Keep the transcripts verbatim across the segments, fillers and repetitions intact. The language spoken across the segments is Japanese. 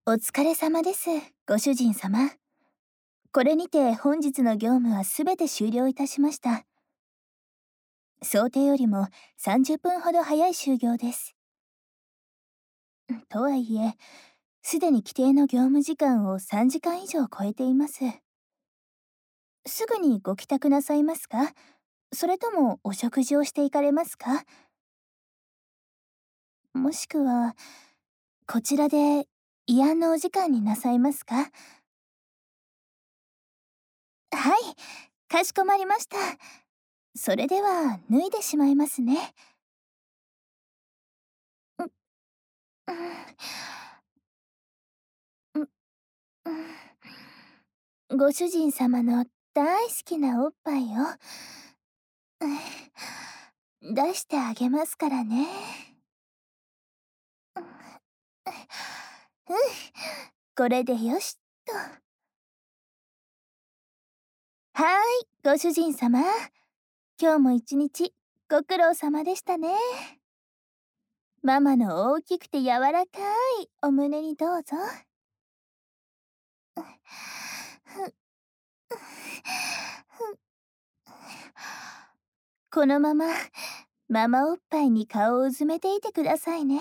お疲れ様です、ご主人様。これにて本日の業務はすべて終了いたしました。想定よりもさんじゅっぷんほど早い終業です。とはいえ、すでに規定の業務時間をさんじかん以上超えています。すぐにご帰宅なさいますか？それともお食事をしていかれますか？もしくは、こちらで慰安のお時間になさいますか？はい、かしこまりました。それでは脱いでしまいますね。う、うん、う、うん。ご主人様の大好きなおっぱいを、うん、出してあげますからね。うん、うん、これでよしっと。はーい、ご主人様。今日も一日ご苦労様でしたね。ママの大きくて柔らかいお胸にどうぞ。このままママおっぱいに顔をうずめていてくださいね。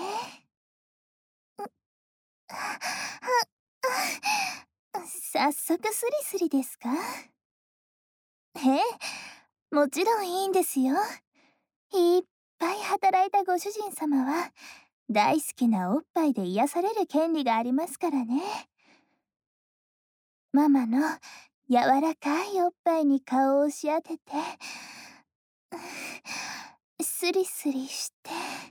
早速スリスリですか？ええ、もちろんいいんですよ。いっぱい働いたご主人様は大好きなおっぱいで癒される権利がありますからね。ママの柔らかいおっぱいに顔を押し当てて、スリスリして、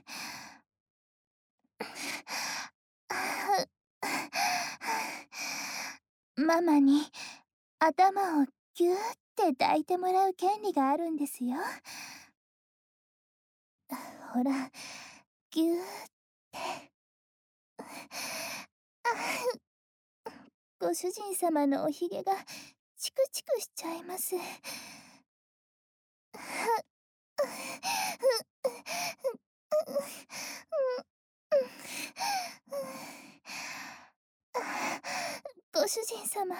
ママに頭をギューって抱いてもらう権利があるんですよ。ほら、ギューって。ご主人様のおひげがチクチクしちゃいます。ご主人様。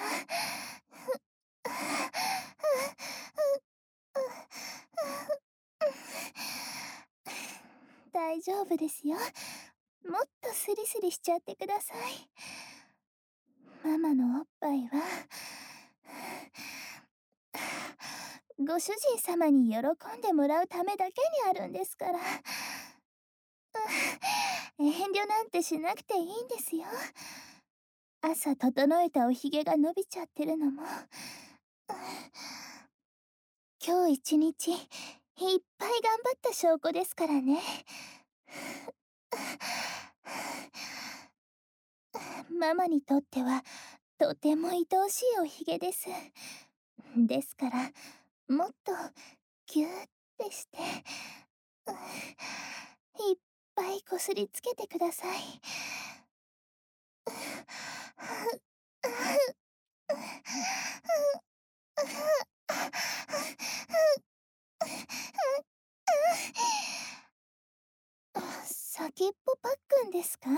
大丈夫ですよ。もっとスリスリしちゃってください。ママのおっぱいはご主人様に喜んでもらうためだけにあるんですから。遠慮なんてしなくていいんですよ。朝整えたおひげが伸びちゃってるのも、今日一日いっぱい頑張った証拠ですからね。ママにとってはとても愛おしいおひげです。ですからもっとギューってしていっぱいこすりつけてください。先っぽパックンですか？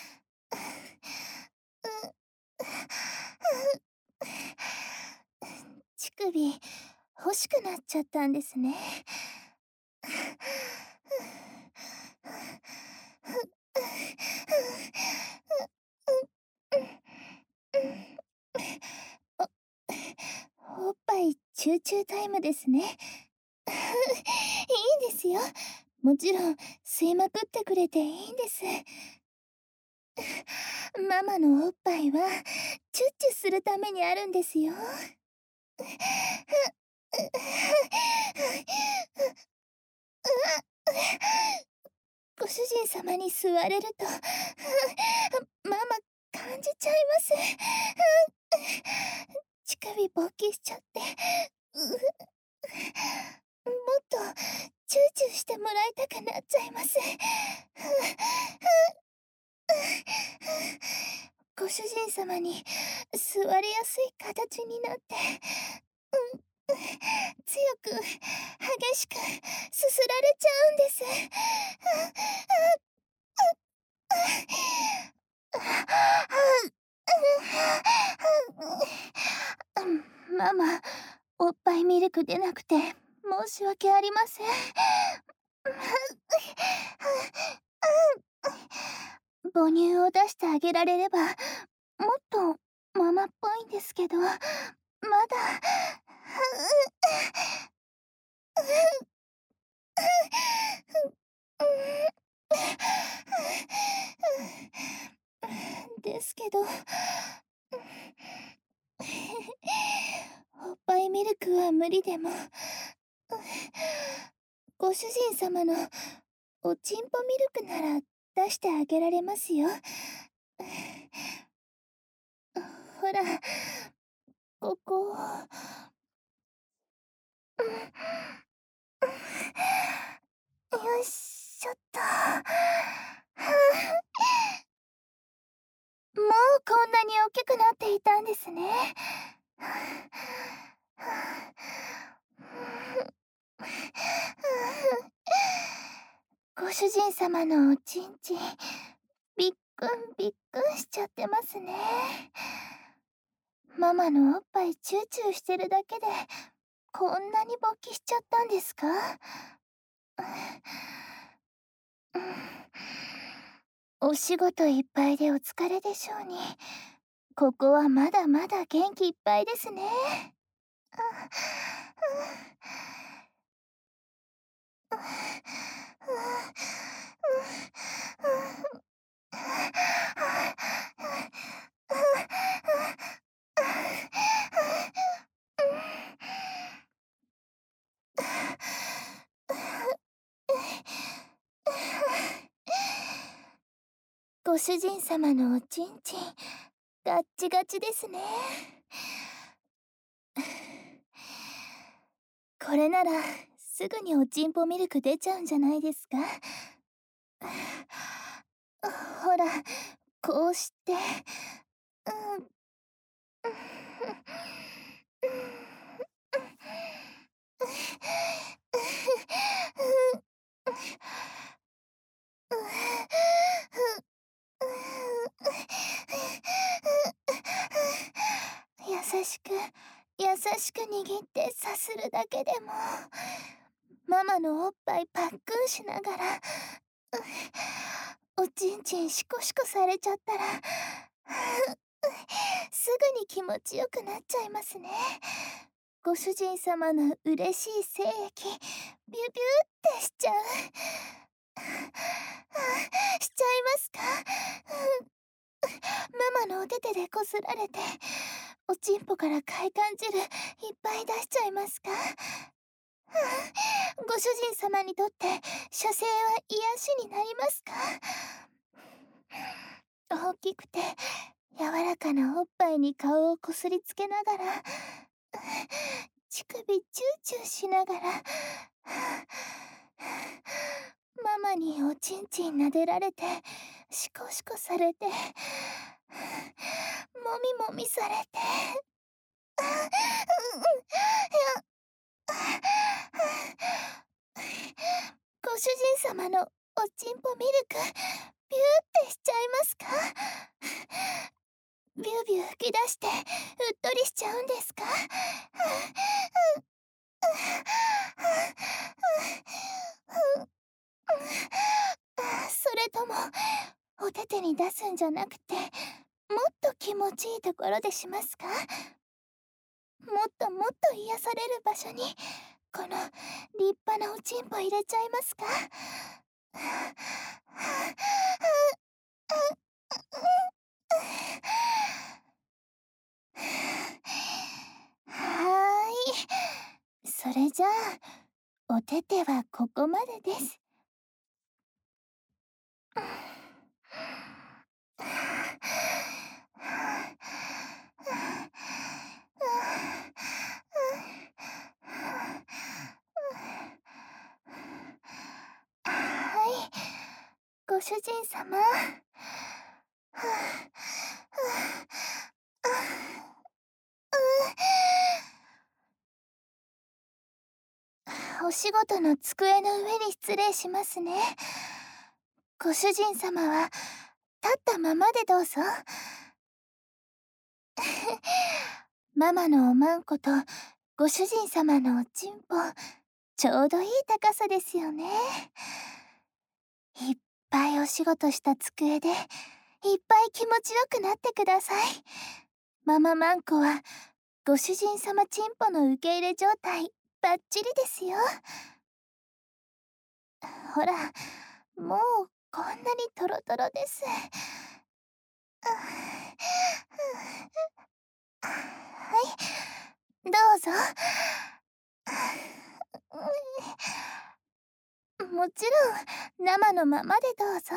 乳首欲しくなっちゃったんですね。お、おっぱいチューチュータイムですね。いいんですよ。もちろん吸いまくってくれていいんです。ママのおっぱいはチュッチュするためにあるんですよ。ご主人様に吸われるとママ感じちゃいます。乳首勃起しちゃってもっとチューチューしてもらいたくなっちゃいます。ご主人様に座りやすい形になって、うん、強く激しくすすられちゃうんです。 ママ、おっぱいミルク出なくて申し訳ありません。母乳を出してあげられればもっとママっぽいんですけど、まだ。ですけど、おっぱいミルクは無理でも、ご主人様のおちんぽミルクなら出してあげられますよ。ほら、ここ。よいしょっと。もうこんなに大きくなっていたんですね。ご主人様のおちんちん、びっくんびっくんしちゃってますね。ママのおっぱいチューチューしてるだけでこんなに勃起しちゃったんですか？お仕事いっぱいでお疲れでしょうに、ここはまだまだ元気いっぱいですね。ご主人様のおちんちん、ガッチガチですね。これならすぐにおちんぽミルク出ちゃうんじゃないですか？ほら、こうして、うん、優しく優しく握ってさするだけでもママのおっぱいパックンしながらおちんちんシコシコされちゃったらすぐに気持ちよくなっちゃいますね。ご主人様の嬉しい精液ビュビュってしちゃう。しちゃいますか？ママのお手手でこすられておちんぽから快感汁いっぱい出しちゃいますか？ご主人様にとって射精は癒しになりますか？大きくて柔らかなおっぱいに顔をこすりつけながら乳首チューチューしながらママにおちんちん撫でられてシコシコされてもみもみされてご主人様のおちんぽミルクビューってしちゃいますか？ビュービュー吹き出してうっとりしちゃうんですか？それともお手手に出すんじゃなくてもっと気持ちいいところでしますか？もっともっと癒される場所にこの立派なおちんぽ入れちゃいますか？はーい、それじゃあお手手はここまでです。はい、ご主人様。お仕事の机の上に失礼しますね。ご主人様は立ったままでどうぞ。 ママのおまんことご主人様のおちんぽ、ちょうどいい高さですよね。いっぱいお仕事した机でいっぱい気持ちよくなってください。マママンコはご主人様ちんぽの受け入れ状態バッチリですよ。ほら、もうこんなにトロトロです。はい、どうぞ。もちろん生のままでどうぞ。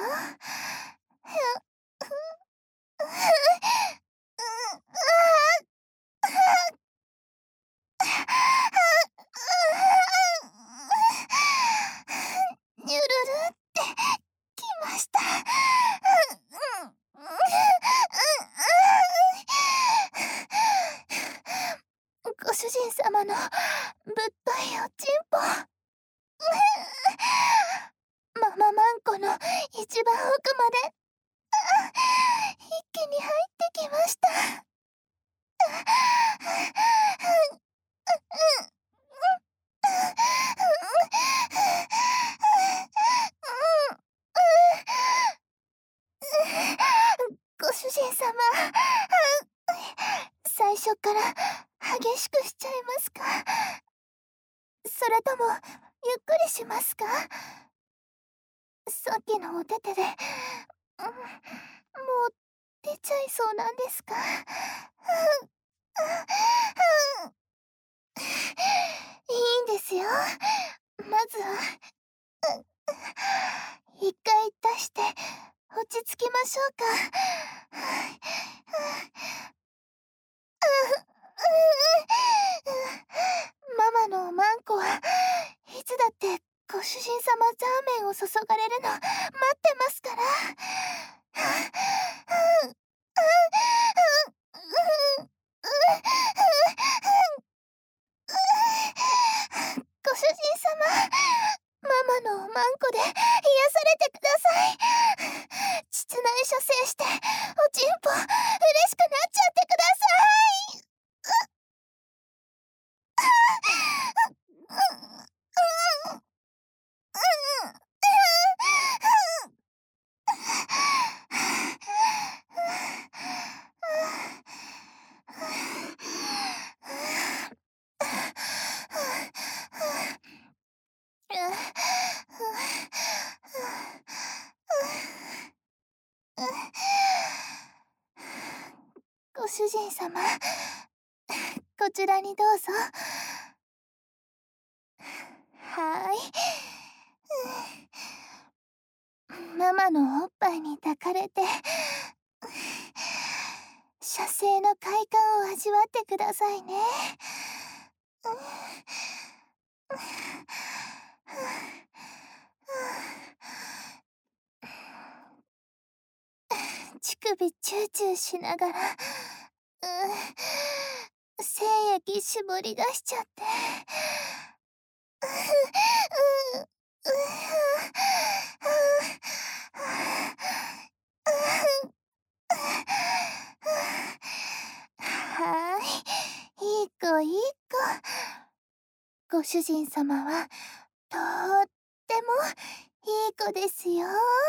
にゅるるってきました。ご主人様のぶっといおちんぽ。マママンコの一番奥まで一気に入ってきました。ご主人様、最初から激しくしちゃいますか？それともゆっくりしますか？さっきのお手手で、うん、もう出ちゃいそうなんですか？いいんですよ。まずは一回出して落ち着きましょうか。ママのおまんこはいつだってご主人様ザーメンを注がれるの待ってますから。ご主人様、ママのおまんこで癒されてください。膣内射精しておちんぽ嬉しくなっちゃってください。ご主人様、こちらにどうぞ。はーい。ママのおっぱいに抱かれて射精の快感を味わってくださいね。乳首チューチューしながら、精液絞り出しちゃって。はーい、いい子いい子。ご主人様はとってもいい子ですよ。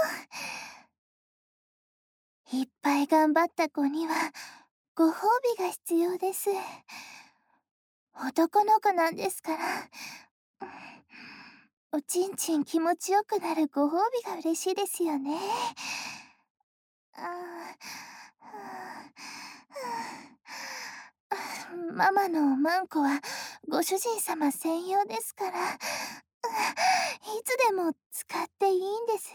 いっぱい頑張った子にはご褒美が必要です。男の子なんですから。おちんちん気持ちよくなるご褒美が嬉しいですよね。あーママのおまんこはご主人様専用ですから、いつでも使っていいんです。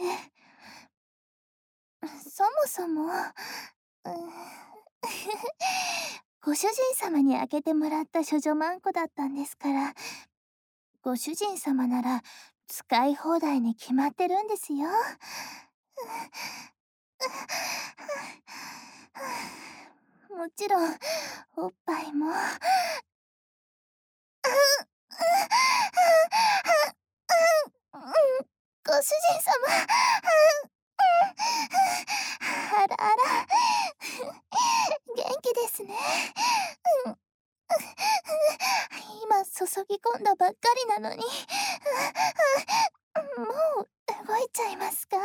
そもそも、ご主人様に開けてもらった処女まんこだったんですから、ご主人様なら使い放題に決まってるんですよ。もちろんおっぱいも。ご主人様、あらあら元気ですね。 のに。もう動いちゃいますか？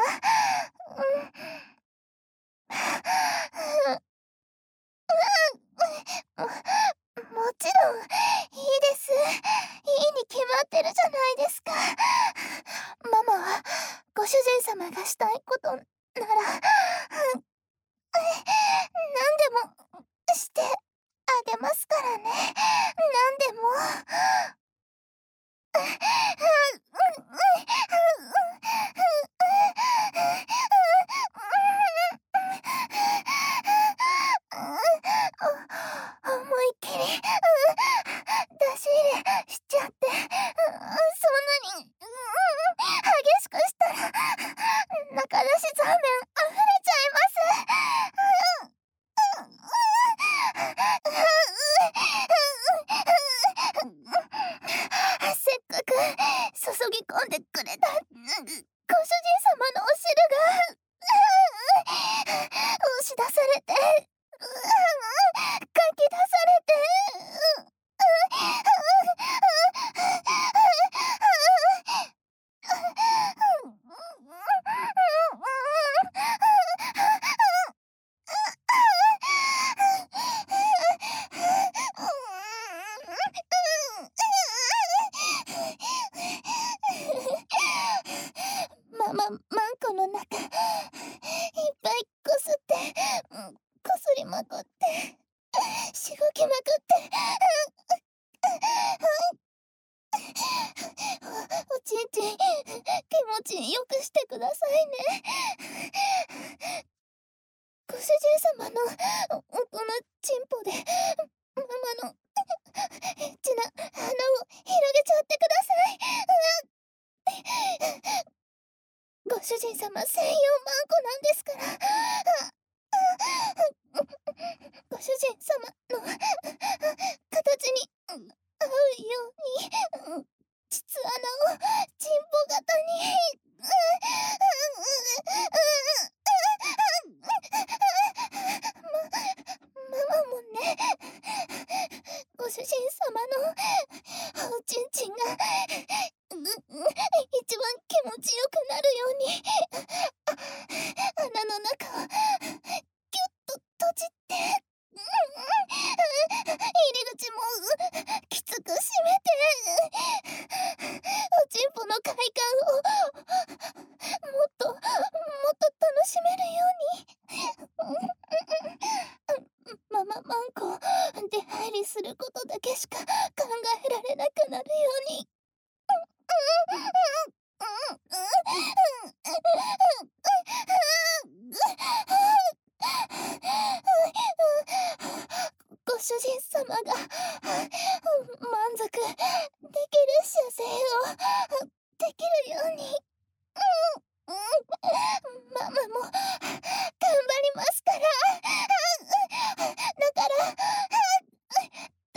も、もちろんいいです。いいに決まってるじゃないですか。ママはご主人様がしたいことなら何でもしてあげますからね。何でも。思いっきり出し入れしちゃって、そんなに激しくしたら中出しザーメン溢れちゃいます。せっかく注ぎ込んでくれたご主人様のお汁が押し出されて、かき出されて、ママ、マンコの中いっぱいこすって、こすりまくって、しごきまくって、おちんちん気持ちよくしてくださいね。ご主人様のこのチンポでママのエッチな鼻を広げちゃってください。ご主人様専用マンコなんですから。ご主人様の形に合うように膣穴をチンポ型に。ま、ママもね、ご主人様のおちんちんが一番気持ちよくなるように穴の中をギュッと閉じて、入り口もきつく閉めて、おちんぽの快感をもっともっと楽しめるように、マママンコ出入りすることだけしか考えられなくなるように。ご主人様が満足できる射精をできるように、ママも頑張りますから。だからだ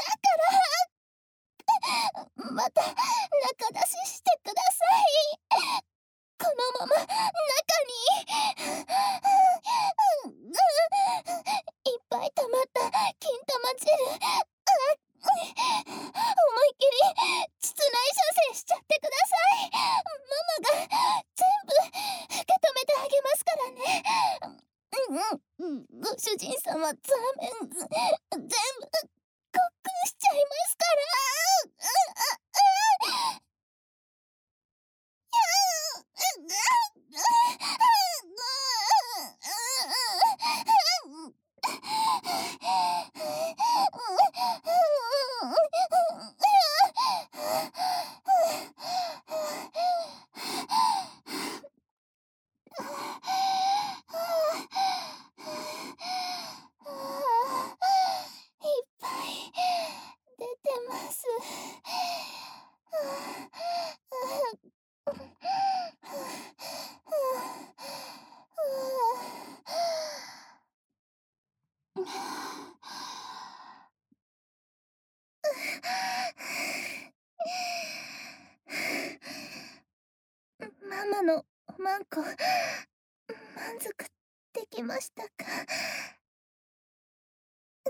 からまた中出ししてください。このまま中にいっぱい溜まった金玉汁、思いっきり膣内射精しちゃってください。ママが全部受け止めてあげますからね。ご主人様ザーメン全部ごっくんしちゃいますから。いっぱい出てます。ママのおまんこ満足できましたか？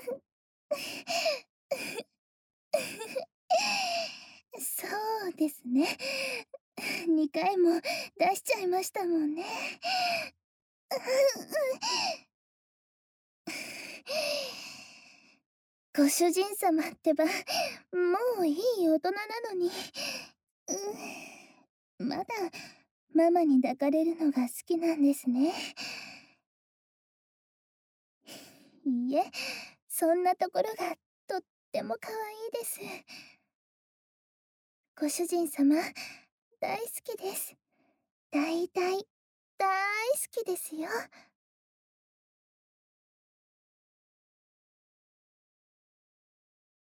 そうですね。 ね。にかいも出しちゃいましたもんね。ご主人様ってば、もういい大人なのに。うまだママに抱かれるのが好きなんですね。いいえ、そんなところがとっても可愛いです。ご主人様、大好きです。大大大好きですよ。